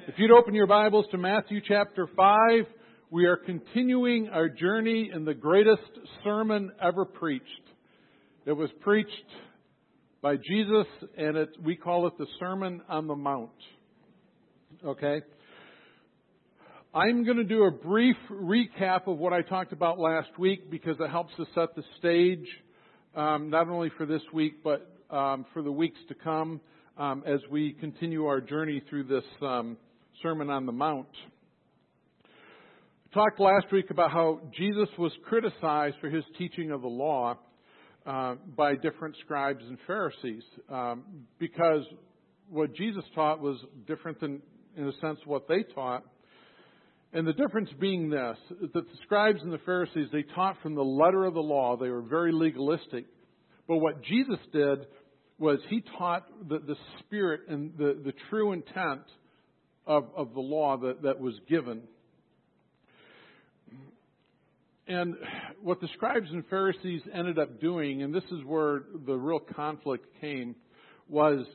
If you'd open your Bibles to Matthew chapter 5, we are continuing our journey in the greatest sermon ever preached. It was preached by Jesus, and we call it the Sermon on the Mount. Okay? I'm going to do a brief recap of what I talked about last week because it helps to set the stage, not only for this week, but for the weeks to come as we continue our journey through this Sermon on the Mount. I talked last week about how Jesus was criticized for his teaching of the law by different scribes and Pharisees because what Jesus taught was different than, in a sense, what they taught. And the difference being this, that the scribes and the Pharisees, they taught from the letter of the law. They were very legalistic. But what Jesus did was he taught the spirit and the true intent of the law that was given. And what the scribes and Pharisees ended up doing, and this is where the real conflict came, was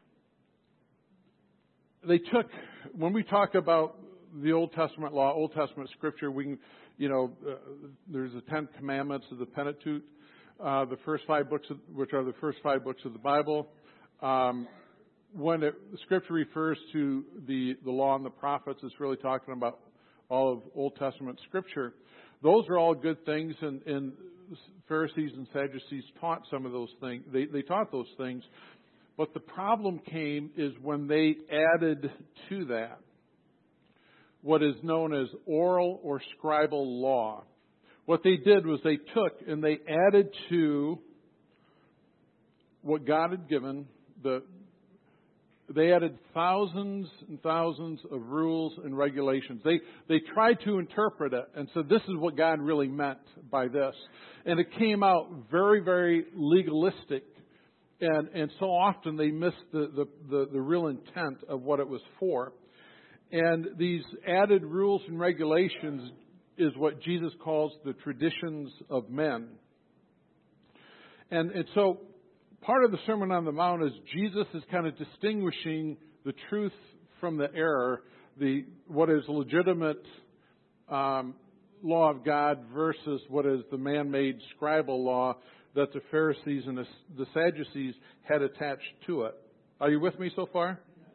they took, when we talk about the Old Testament law, Old Testament scripture, we can, there's the 10 Commandments of the Pentateuch, the first 5 books, which are the first 5 books of the Bible. When the scripture refers to the law and the prophets, it's really talking about all of Old Testament scripture. Those are all good things, and Pharisees and Sadducees taught some of those things. They taught those things. But the problem came is when they added to that what is known as oral or scribal law. What they did was they took and they added to what God had given. They added thousands and thousands of rules and regulations. They tried to interpret it and said, this is what God really meant by this. And it came out very, very legalistic. And so often they missed the real intent of what it was for. And these added rules and regulations is what Jesus calls the traditions of men. And so part of the Sermon on the Mount is Jesus is kind of distinguishing the truth from the error, what is legitimate law of God versus what is the man-made scribal law that the Pharisees and the Sadducees had attached to it. Are you with me so far?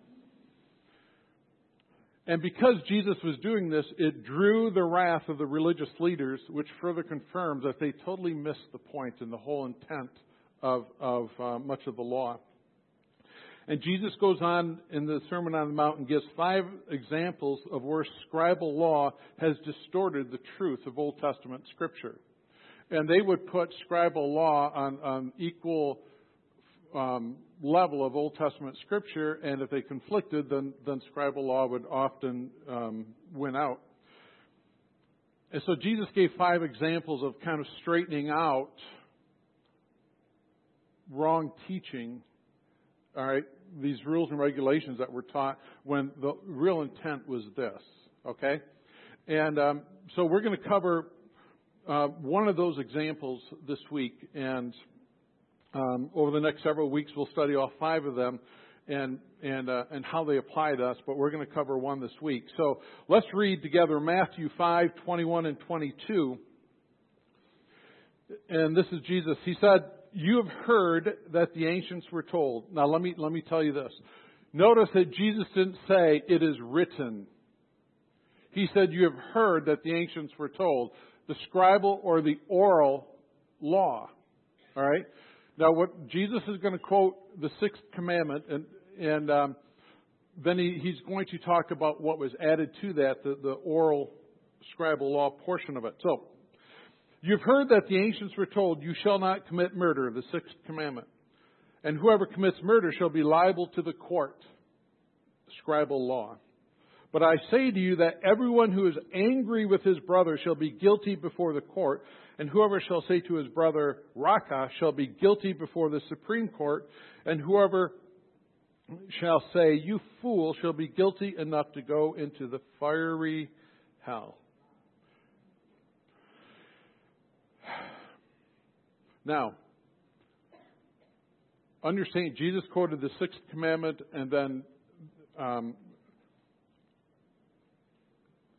And because Jesus was doing this, it drew the wrath of the religious leaders, which further confirms that they totally missed the point and the whole intent of much of the law. And Jesus goes on in the Sermon on the Mount and gives 5 examples of where scribal law has distorted the truth of Old Testament Scripture. And they would put scribal law on equal level of Old Testament Scripture, and if they conflicted, then scribal law would often win out. And so Jesus gave 5 examples of kind of straightening out wrong teaching, all right, these rules and regulations that were taught when the real intent was this, okay? And so we're going to cover one of those examples this week, and over the next several weeks we'll study all 5 of them and how they apply to us, but we're going to cover one this week. So let's read together Matthew 5:21 and 22. And this is Jesus. He said, "You have heard that the ancients were told." Now let me tell you this. Notice that Jesus didn't say it is written. He said you have heard that the ancients were told. The scribal or the oral law. All right? Now what Jesus is going to quote the 6th commandment, and then he's going to talk about what was added to that, the oral scribal law portion of it. So, you've heard that the ancients were told, you shall not commit murder, the 6th commandment. And whoever commits murder shall be liable to the court, scribal law. But I say to you that everyone who is angry with his brother shall be guilty before the court, and whoever shall say to his brother, Raca, shall be guilty before the Supreme Court, and whoever shall say, you fool, shall be guilty enough to go into the fiery hell. Now, understand, Jesus quoted the 6th commandment and then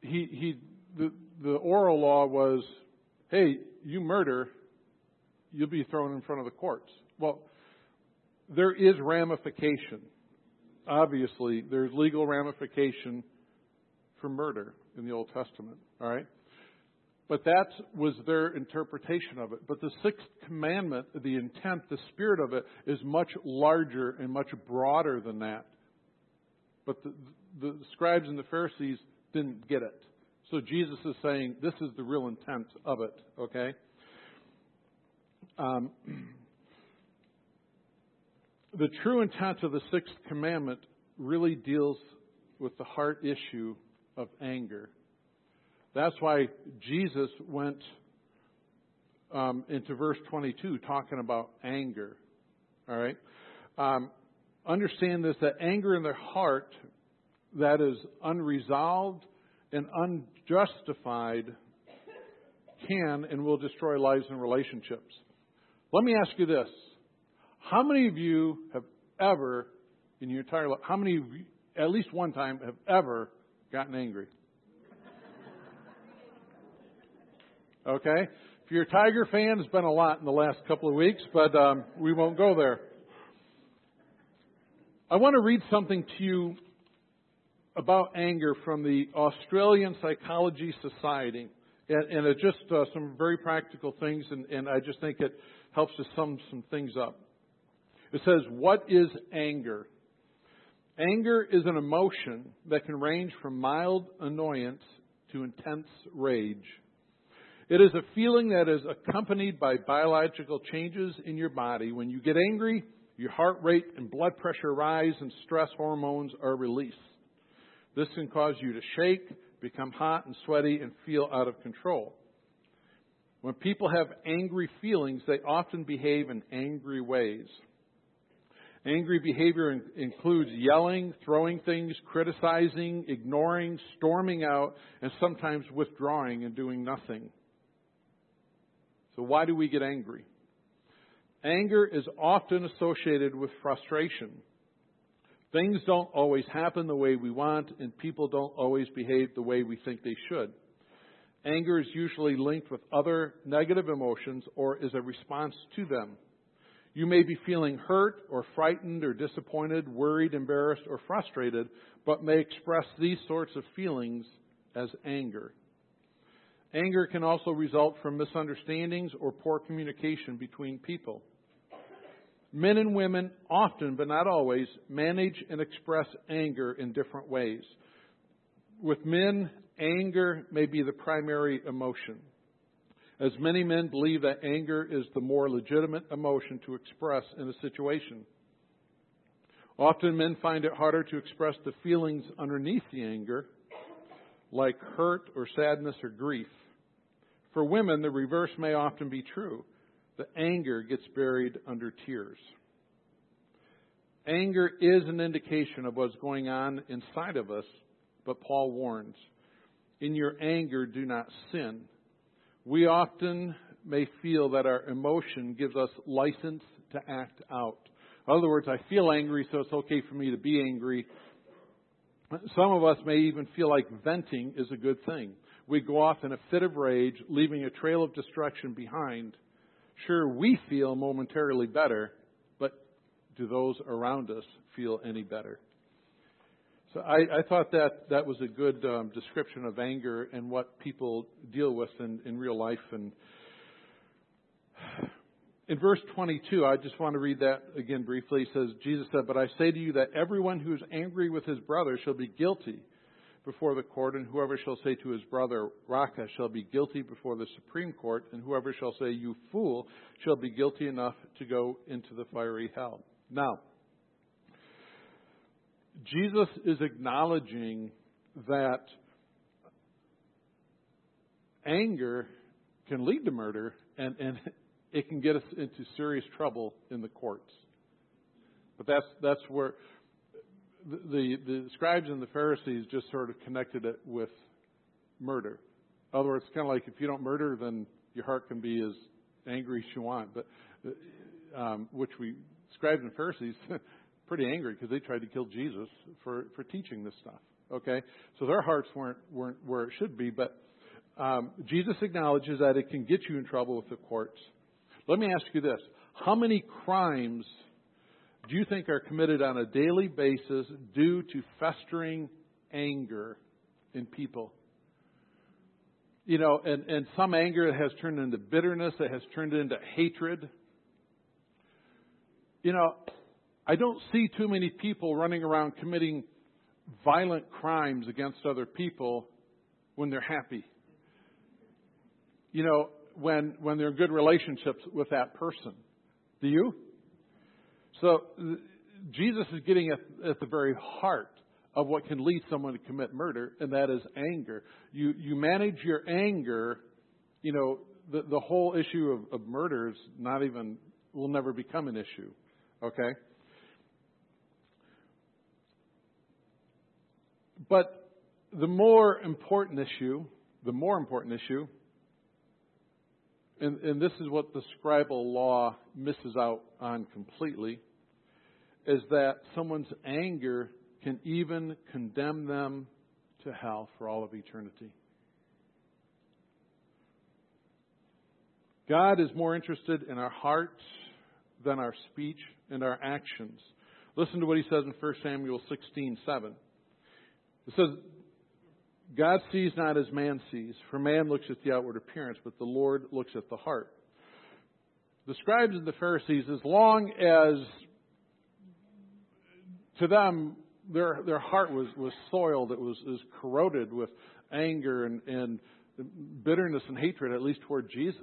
the oral law was, hey, you murder, you'll be thrown in front of the courts. Well, there is ramification. Obviously, there's legal ramification for murder in the Old Testament. All right? But that was their interpretation of it. But the sixth commandment, the intent, the spirit of it, is much larger and much broader than that. But the scribes and the Pharisees didn't get it. So Jesus is saying this is the real intent of it. Okay? The true intent of the sixth commandment really deals with the heart issue of anger. That's why Jesus went into verse 22 talking about anger. All right? Understand this, that anger in their heart that is unresolved and unjustified can and will destroy lives and relationships. Let me ask you this. How many of you have ever, in your entire life, how many of you, at least one time, have ever gotten angry? Okay? If you're a Tiger fan, it's been a lot in the last couple of weeks, but we won't go there. I want to read something to you about anger from the Australian Psychology Society. And it's just some very practical things, and I just think it helps to sum some things up. It says, what is anger? Anger is an emotion that can range from mild annoyance to intense rage. It is a feeling that is accompanied by biological changes in your body. When you get angry, your heart rate and blood pressure rise and stress hormones are released. This can cause you to shake, become hot and sweaty, and feel out of control. When people have angry feelings, they often behave in angry ways. Angry behavior includes yelling, throwing things, criticizing, ignoring, storming out, and sometimes withdrawing and doing nothing. So why do we get angry? Anger is often associated with frustration. Things don't always happen the way we want, and people don't always behave the way we think they should. Anger is usually linked with other negative emotions or is a response to them. You may be feeling hurt or frightened or disappointed, worried, embarrassed, or frustrated, but may express these sorts of feelings as anger. Anger can also result from misunderstandings or poor communication between people. Men and women often, but not always, manage and express anger in different ways. With men, anger may be the primary emotion, as many men believe that anger is the more legitimate emotion to express in a situation. Often men find it harder to express the feelings underneath the anger, like hurt or sadness or grief. For women, the reverse may often be true. The anger gets buried under tears. Anger is an indication of what's going on inside of us, but Paul warns, in your anger, do not sin. We often may feel that our emotion gives us license to act out. In other words, I feel angry, so it's okay for me to be angry. Some of us may even feel like venting is a good thing. We go off in a fit of rage, leaving a trail of destruction behind. Sure, we feel momentarily better, but do those around us feel any better? So I thought that was a good description of anger and what people deal with in real life. And in verse 22, I just want to read that again briefly. It says, Jesus said, "But I say to you that everyone who is angry with his brother shall be guilty before the court, and whoever shall say to his brother, Raca, shall be guilty before the Supreme Court, and whoever shall say, you fool, shall be guilty enough to go into the fiery hell." Now, Jesus is acknowledging that anger can lead to murder, and it can get us into serious trouble in the courts. But that's where the scribes and the Pharisees just sort of connected it with murder. In other words, it's kind of like if you don't murder, then your heart can be as angry as you want. But scribes and Pharisees, pretty angry because they tried to kill Jesus for teaching this stuff. Okay, so their hearts weren't where it should be. But Jesus acknowledges that it can get you in trouble with the courts. Let me ask you this: how many crimes do you think are committed on a daily basis due to festering anger in people? You know, and some anger has turned into bitterness, it has turned into hatred. You know, I don't see too many people running around committing violent crimes against other people when they're happy. You know, when they're in good relationships with that person. Do you? So Jesus is getting at the very heart of what can lead someone to commit murder, and that is anger. You manage your anger, you know, the whole issue of murder is will never become an issue. Okay? But the more important issue, and this is what the scribal law misses out on completely, is that someone's anger can even condemn them to hell for all of eternity. God is more interested in our hearts than our speech and our actions. Listen to what he says in 1 Samuel 16:7. It says, God sees not as man sees, for man looks at the outward appearance, but the Lord looks at the heart. The scribes and the Pharisees, as long as to them their heart was soiled, it was corroded with anger and bitterness and hatred, at least toward Jesus.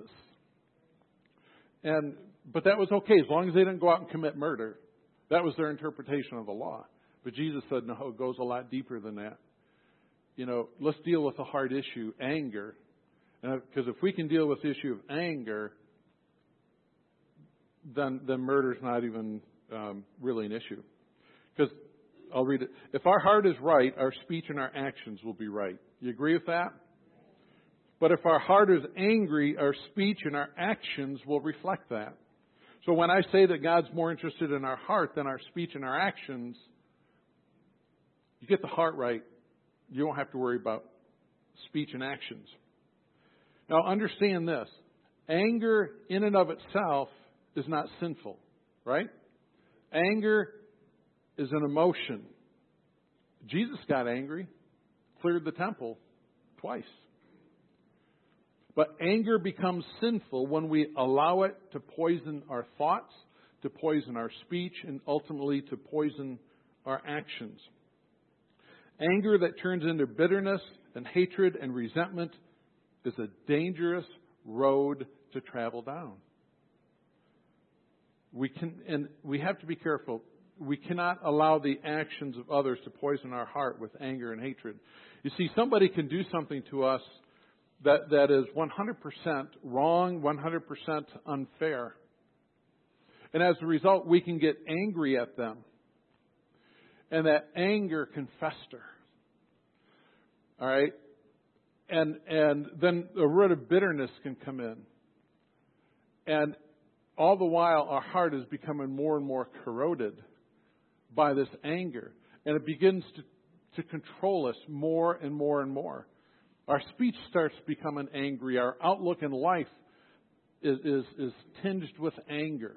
But that was okay, as long as they didn't go out and commit murder. That was their interpretation of the law. But Jesus said, no, it goes a lot deeper than that. You know, let's deal with the hard issue, anger. Because if we can deal with the issue of anger, then murder's not even really an issue. Because, I'll read it. If our heart is right, our speech and our actions will be right. You agree with that? But if our heart is angry, our speech and our actions will reflect that. So when I say that God's more interested in our heart than our speech and our actions, you get the heart right, you don't have to worry about speech and actions. Now understand this. Anger in and of itself is not sinful, right? Anger is an emotion. Jesus got angry, cleared the temple twice. But anger becomes sinful when we allow it to poison our thoughts, to poison our speech, and ultimately to poison our actions. Anger that turns into bitterness and hatred and resentment is a dangerous road to travel down. We have to be careful. We cannot allow the actions of others to poison our heart with anger and hatred. You see, somebody can do something to us that is 100% wrong, 100% unfair. And as a result, we can get angry at them. And that anger can fester. All right? And then a root of bitterness can come in. And all the while, our heart is becoming more and more corroded by this anger. And it begins to control us more and more and more. Our speech starts becoming angry. Our outlook in life is tinged with anger.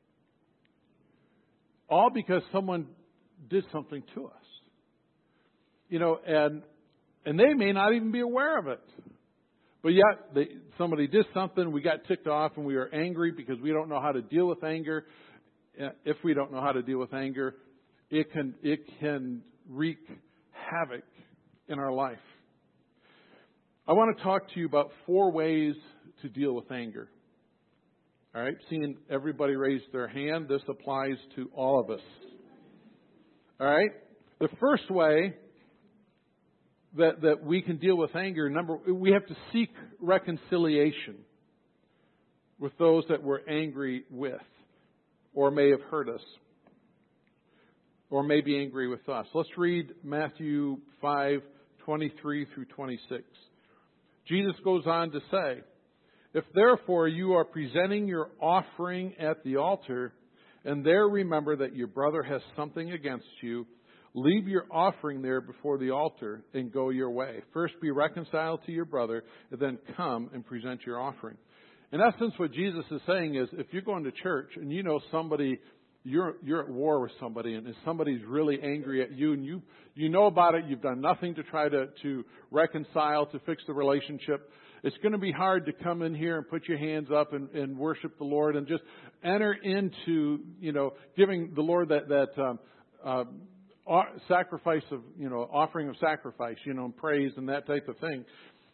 All because someone did something to us. You know, and they may not even be aware of it. But yet, somebody did something, we got ticked off, and we are angry because we don't know how to deal with anger. If we don't know how to deal with anger, it can wreak havoc in our life. I want to talk to you about 4 ways to deal with anger. All right, seeing everybody raise their hand, this applies to all of us. All right, the first way that we can deal with anger, we have to seek reconciliation with those that we're angry with, or may have hurt us, or may be angry with us. Let's read Matthew 5:23 through 26. Jesus goes on to say, if therefore you are presenting your offering at the altar, and there remember that your brother has something against you, Leave your offering there before the altar and go your way. First be reconciled to your brother, and then come and present your offering. In essence, what Jesus is saying is, if you're going to church and you know somebody, you're at war with somebody, and somebody's really angry at you, and you know about it, you've done nothing to try to reconcile, to fix the relationship, it's going to be hard to come in here and put your hands up and worship the Lord and just enter into, giving the Lord that sacrifice of, offering of sacrifice, and praise and that type of thing.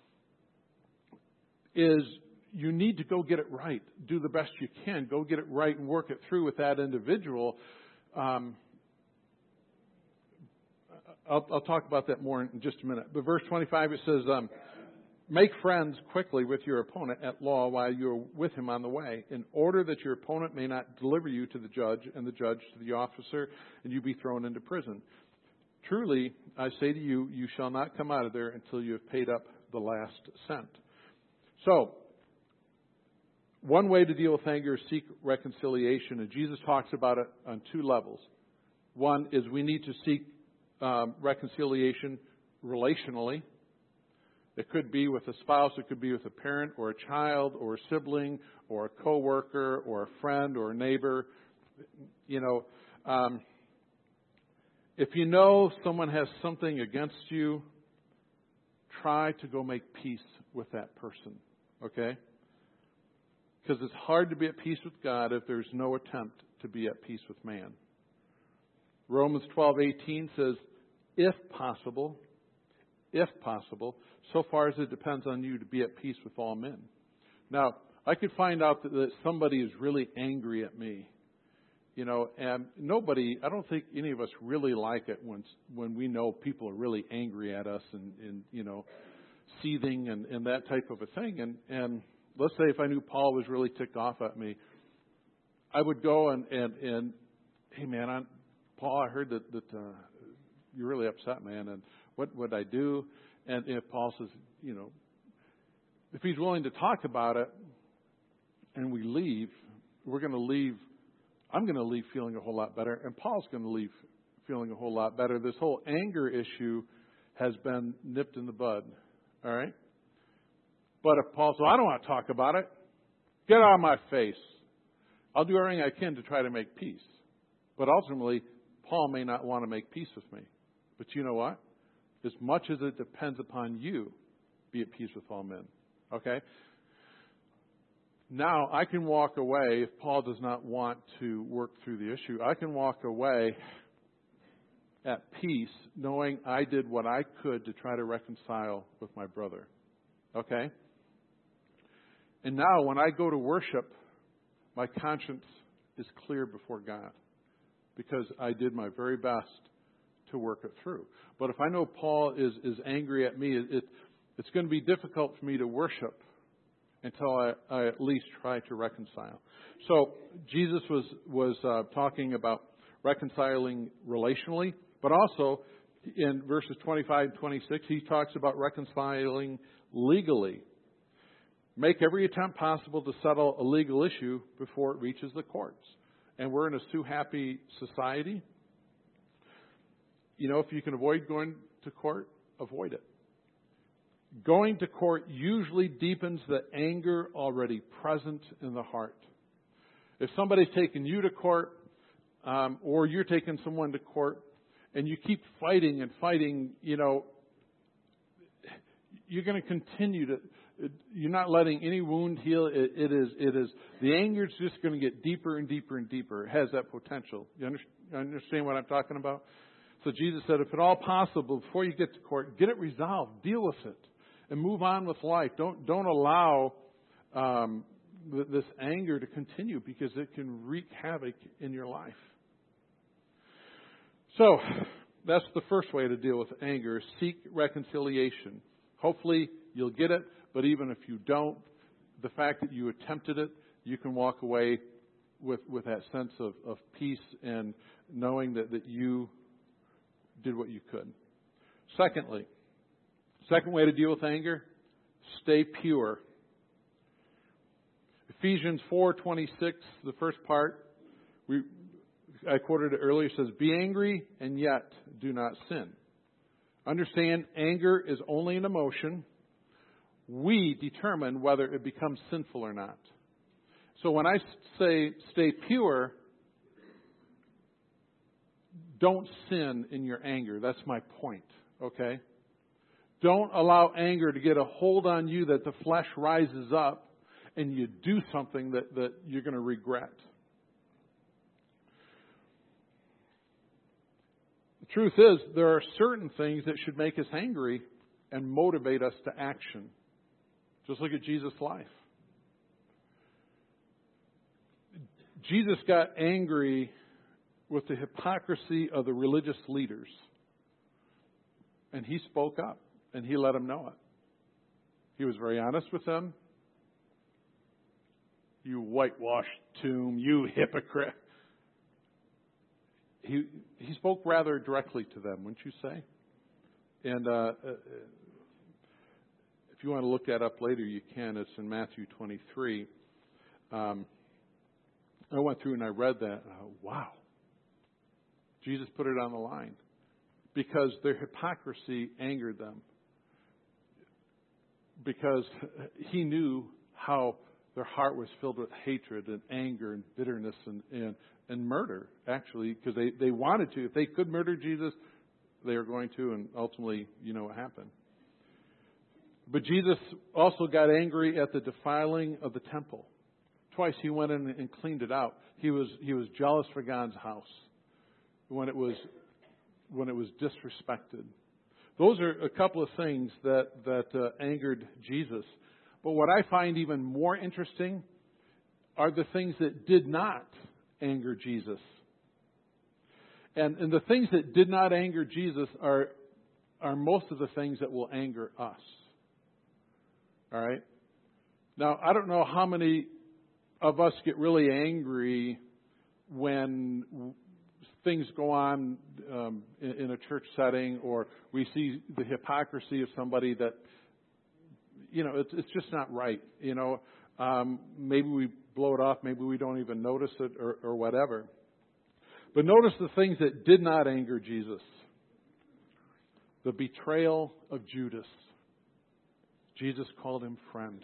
Is you need to go get it right. Do the best you can. Go get it right and work it through with that individual. I'll talk about that more in just a minute. But verse 25, it says, make friends quickly with your opponent at law while you are with him on the way, in order that your opponent may not deliver you to the judge, and the judge to the officer, and you be thrown into prison. Truly, I say to you, you shall not come out of there until you have paid up the last cent. So, one way to deal with anger is seek reconciliation, and Jesus talks about it on two levels. One is we need to seek reconciliation relationally. It could be with a spouse, it could be with a parent or a child or a sibling or a coworker or a friend or a neighbor. If you know someone has something against you, try to go make peace with that person, okay? Because it's hard to be at peace with God if there's no attempt to be at peace with man. Romans 12:18 says, if possible, so far as it depends on you, to be at peace with all men. Now, I could find out that somebody is really angry at me, and I don't think any of us really like it when we know people are really angry at us and seething and that type of a thing. And let's say if I knew Paul was really ticked off at me, I would go and hey man, Paul, I heard that you're really upset, man, and what would I do? And if Paul says, if he's willing to talk about it and we leave, we're going to leave. I'm going to leave feeling a whole lot better, and Paul's going to leave feeling a whole lot better. This whole anger issue has been nipped in the bud, all right? But if Paul says, I don't want to talk about it, get out of my face. I'll do everything I can to try to make peace. But ultimately, Paul may not want to make peace with me. But you know what? As much as it depends upon you, be at peace with all men. Okay? Now, I can walk away if Paul does not want to work through the issue. I can walk away at peace knowing I did what I could to try to reconcile with my brother. Okay? And now, when I go to worship, my conscience is clear before God because I did my very best to work it through. But if I know Paul is angry at me, it's going to be difficult for me to worship until I at least try to reconcile. So Jesus was talking about reconciling relationally, but also in verses 25 and 26, he talks about reconciling legally. Make every attempt possible to settle a legal issue before it reaches the courts. And we're in a sue-happy society. If you can avoid going to court, avoid it. Going to court usually deepens the anger already present in the heart. If somebody's taking you to court, or you're taking someone to court, and you keep fighting and fighting, you're going to continue to. You're not letting any wound heal. It is the anger is just going to get deeper and deeper and deeper. It has that potential. You understand what I'm talking about? So Jesus said, if at all possible, before you get to court, get it resolved, deal with it, and move on with life. Don't allow this anger to continue because it can wreak havoc in your life. So that's the first way to deal with anger: seek reconciliation. Hopefully you'll get it, but even if you don't, the fact that you attempted it, you can walk away with that sense of peace and knowing that you did what you could. Second way to deal with anger, stay pure. Ephesians 4:26, the first part, I quoted it earlier, it says, "Be angry and yet do not sin." Understand, anger is only an emotion. We determine whether it becomes sinful or not. So when I say stay pure, don't sin in your anger. That's my point, okay? Don't allow anger to get a hold on you that the flesh rises up and you do something that you're going to regret. The truth is, there are certain things that should make us angry and motivate us to action. Just look at Jesus' life. Jesus got angry with the hypocrisy of the religious leaders. And He spoke up and He let them know it. He was very honest with them. "You whitewashed tomb, you hypocrite." He spoke rather directly to them, wouldn't you say? And if you want to look that up later, you can. It's in Matthew 23. I went through and I read that. Wow. Jesus put it on the line because their hypocrisy angered them. Because He knew how their heart was filled with hatred and anger and bitterness and murder, actually, because they wanted to. If they could murder Jesus, they were going to, and ultimately, you know what happened. But Jesus also got angry at the defiling of the temple. Twice He went in and cleaned it out. He was jealous for God's house when it was disrespected. Those are a couple of things that angered Jesus. But what I find even more interesting are the things that did not anger Jesus. And the things that did not anger Jesus are most of the things that will anger us. All right? Now, I don't know how many of us get really angry when things go on in a church setting, or we see the hypocrisy of somebody that, you know, it's just not right. You know, maybe we blow it off, maybe we don't even notice it, or whatever. But notice the things that did not anger Jesus. The betrayal of Judas. Jesus called him friend.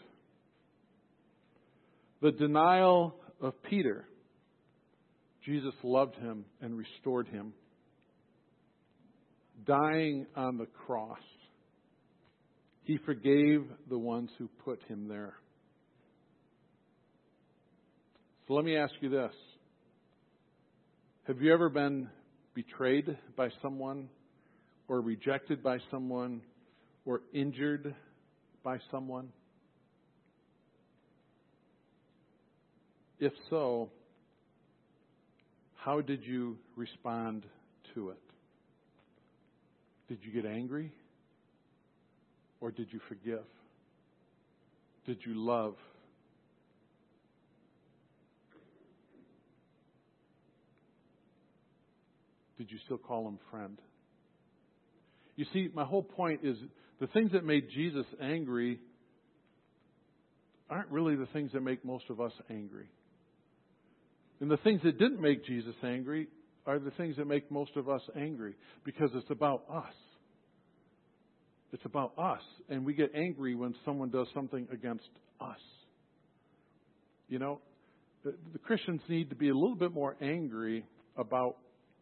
The denial of Peter. Jesus loved him and restored him. Dying on the cross. He forgave the ones who put him there. So let me ask you this. Have you ever been betrayed by someone, or rejected by someone, or injured by someone? If so, how did you respond to it? Did you get angry? Or did you forgive? Did you love? Did you still call him friend? You see, my whole point is the things that made Jesus angry aren't really the things that make most of us angry. And the things that didn't make Jesus angry are the things that make most of us angry, because it's about us. It's about us. And we get angry when someone does something against us. You know, the Christians need to be a little bit more angry about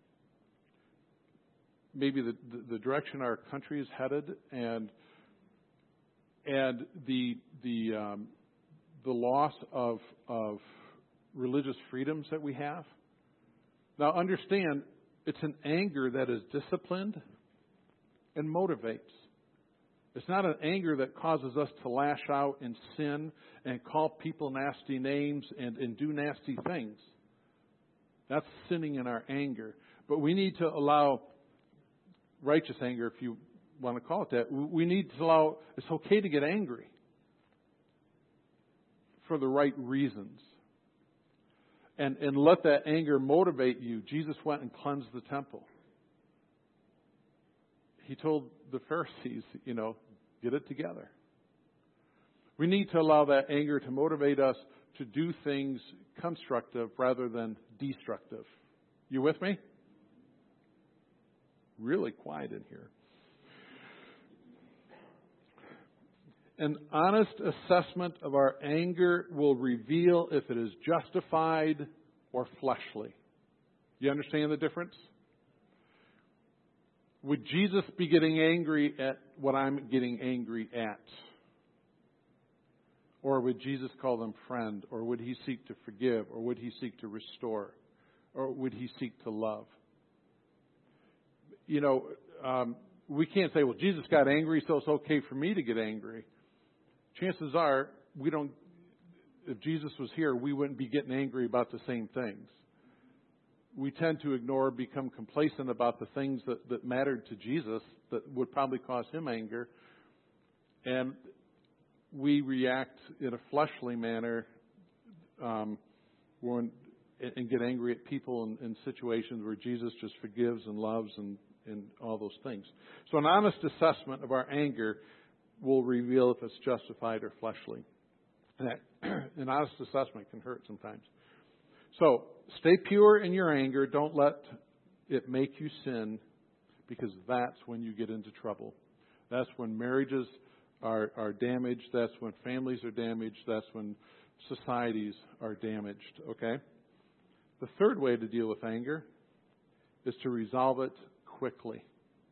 maybe the direction our country is headed, and the loss of religious freedoms that we have. Now understand, it's an anger that is disciplined and motivates. It's not an anger that causes us to lash out and sin and call people nasty names and do nasty things. That's sinning in our anger. But we need to allow righteous anger, if you want to call it that. We need to allow, it's okay to get angry for the right reasons. And let that anger motivate you. Jesus went and cleansed the temple. He told the Pharisees, you know, get it together. We need to allow that anger to motivate us to do things constructive rather than destructive. You with me? Really quiet in here. An honest assessment of our anger will reveal if it is justified or fleshly. You understand the difference? Would Jesus be getting angry at what I'm getting angry at? Or would Jesus call them friend? Or would he seek to forgive? Or would he seek to restore? Or would he seek to love? You know, we can't say, well, Jesus got angry, so it's okay for me to get angry. Chances are, if Jesus was here, we wouldn't be getting angry about the same things. We tend to ignore, become complacent about the things that mattered to Jesus that would probably cause him anger. And we react in a fleshly manner and get angry at people in situations where Jesus just forgives and loves and all those things. So an honest assessment of our anger will reveal if it's justified or fleshly. An honest assessment can hurt sometimes. So, stay pure in your anger. Don't let it make you sin, because that's when you get into trouble. That's when marriages are damaged. That's when families are damaged. That's when societies are damaged. Okay? The third way to deal with anger is to resolve it quickly.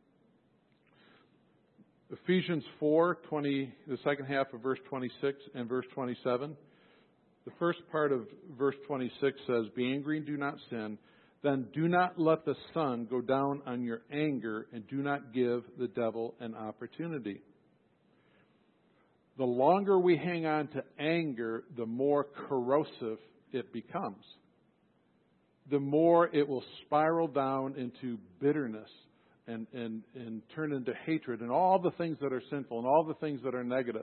Ephesians 4:20, the second half of verse 26 and verse 27. The first part of verse 26 says, "Be angry and do not sin. Then do not let the sun go down on your anger, and do not give the devil an opportunity." The longer we hang on to anger, the more corrosive it becomes. The more it will spiral down into bitterness and turn into hatred and all the things that are sinful and all the things that are negative.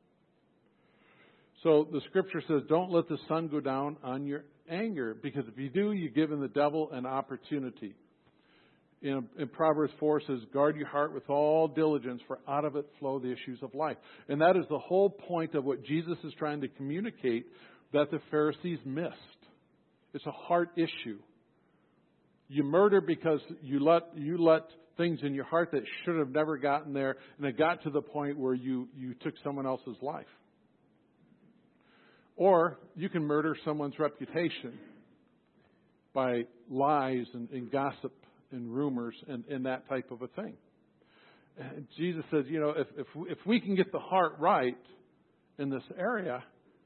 So the scripture says, don't let the sun go down on your anger, because if you do, you're giving the devil an opportunity. In Proverbs 4 says, guard your heart with all diligence, for out of it flow the issues of life. And that is the whole point of what Jesus is trying to communicate that the Pharisees missed. It's a heart issue. You murder because you let things in your heart that should have never gotten there, and it got to the point where you took someone else's life. Or you can murder someone's reputation by lies and gossip and rumors and that type of a thing. And Jesus says, you know, if we can get the heart right in this area,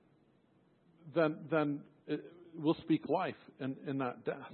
then we'll speak life and not death.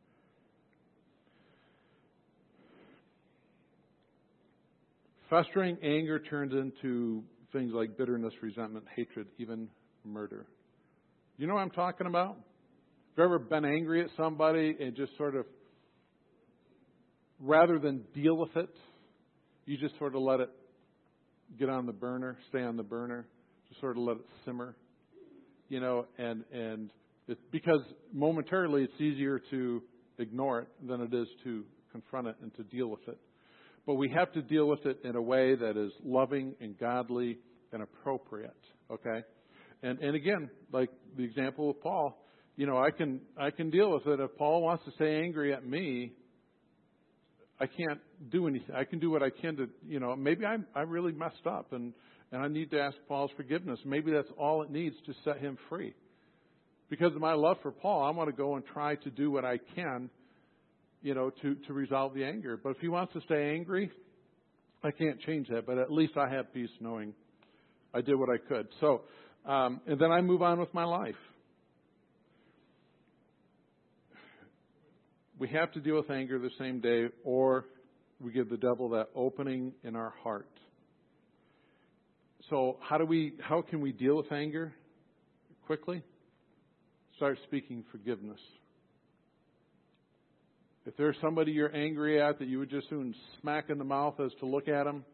Festering anger turns into things like bitterness, resentment, hatred, even murder. You know what I'm talking about? Have you ever been angry at somebody and just sort of, rather than deal with it, you just sort of let it get on the burner, stay on the burner, just sort of let it simmer, you know, and it's because momentarily it's easier to ignore it than it is to confront it and to deal with it. But we have to deal with it in a way that is loving and godly and appropriate, okay? And again, like the example of Paul, you know, I can deal with it. If Paul wants to stay angry at me, I can't do anything. I can do what I can to, you know, maybe I really messed up and I need to ask Paul's forgiveness. Maybe that's all it needs to set him free. Because of my love for Paul, I want to go and try to do what I can, you know, to resolve the anger. But if he wants to stay angry, I can't change that. But at least I have peace knowing I did what I could. So, and then I move on with my life. We have to deal with anger the same day, or we give the devil that opening in our heart. So how can we deal with anger quickly? Start speaking forgiveness. If there's somebody you're angry at that you would just soon smack in the mouth as to look at them,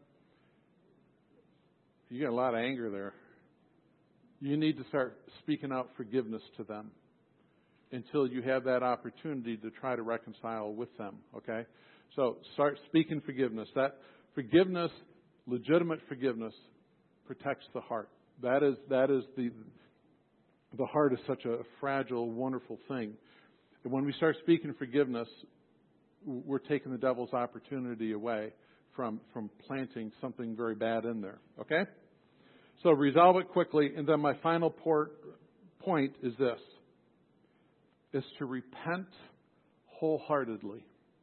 you got a lot of anger there. You need to start speaking out forgiveness to them until you have that opportunity to try to reconcile with them, okay? So start speaking forgiveness. That forgiveness, legitimate forgiveness, protects the heart. That is the heart is such a fragile, wonderful thing. And when we start speaking forgiveness, we're taking the devil's opportunity away from planting something very bad in there. Okay? So resolve it quickly. And then my final point is this. Is to repent wholeheartedly.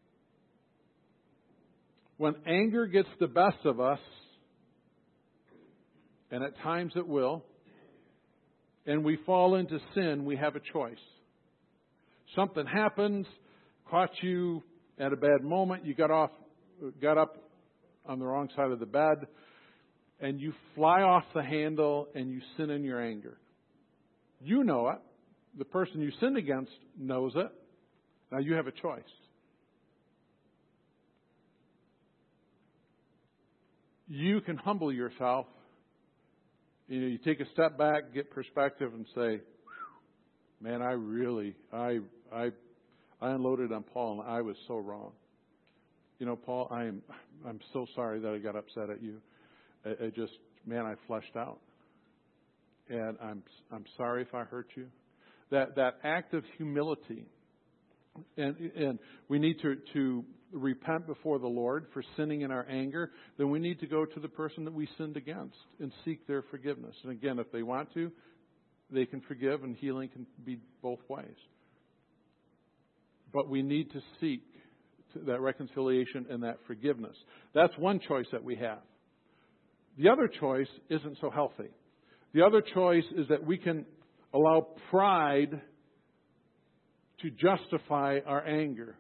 When anger gets the best of us, and at times it will, and we fall into sin, we have a choice. Something happens, caught you at a bad moment, you got up on the wrong side of the bed, and you fly off the handle and you sin in your anger. You know it. The person you sinned against knows it. Now you have a choice. You can humble yourself. You take a step back, get perspective, and say, "Man, I unloaded on Paul, and I was so wrong. Paul, I'm so sorry that I got upset at you. I fleshed out, and I'm sorry if I hurt you." That act of humility, and we need to repent before the Lord for sinning in our anger. Then we need to go to the person that we sinned against and seek their forgiveness. And again, if they want to, they can forgive, and healing can be both ways. But we need to seek that reconciliation and that forgiveness. That's one choice that we have. The other choice isn't so healthy. The other choice is that we can allow pride to justify our anger.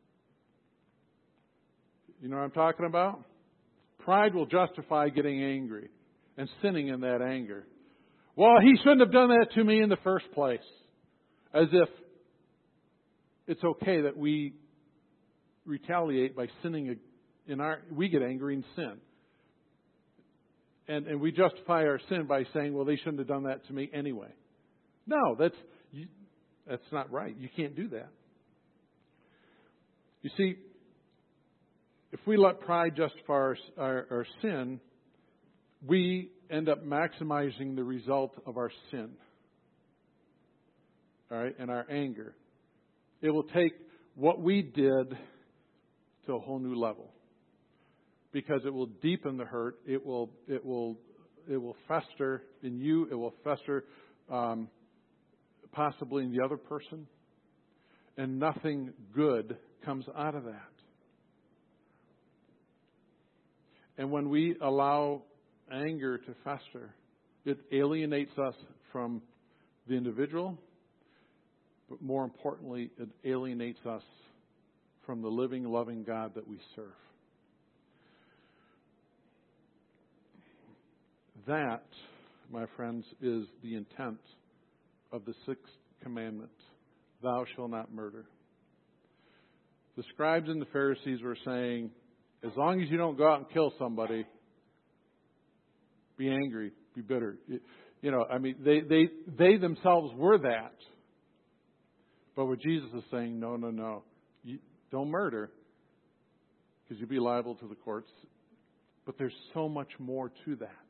You know what I'm talking about? Pride will justify getting angry and sinning in that anger. Well, he shouldn't have done that to me in the first place. As if it's okay that we retaliate by sinning we get angry and sin. And we justify our sin by saying, well, they shouldn't have done that to me anyway. No, that's not right. You can't do that. You see, if we let pride justify our sin, we end up maximizing the result of our sin. All right, and our anger. It will take what we did to a whole new level, because it will deepen the hurt. It will fester in you. It will fester possibly in the other person, and nothing good comes out of that. And when we allow anger to fester, it alienates us from the individual, but more importantly, it alienates us from the living, loving God that we serve. That, my friends, is the intent of the sixth commandment. Thou shalt not murder. The scribes and the Pharisees were saying, as long as you don't go out and kill somebody, be angry, be bitter. They themselves were that. But what Jesus is saying, no. You don't murder, because you'll be liable to the courts. But there's so much more to that.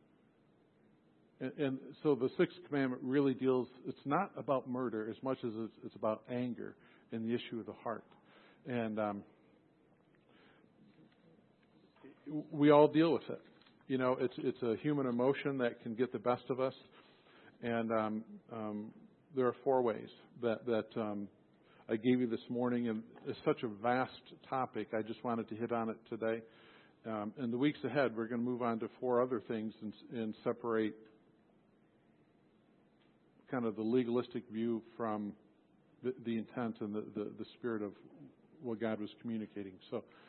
And so the sixth commandment really deals, it's not about murder as much as it's about anger and the issue of the heart. And we all deal with it. It's a human emotion that can get the best of us. And there are 4 ways that I gave you this morning. And it's such a vast topic. I just wanted to hit on it today. In the weeks ahead, we're going to move on to 4 other things and separate kind of the legalistic view from the intent and the spirit of what God was communicating. So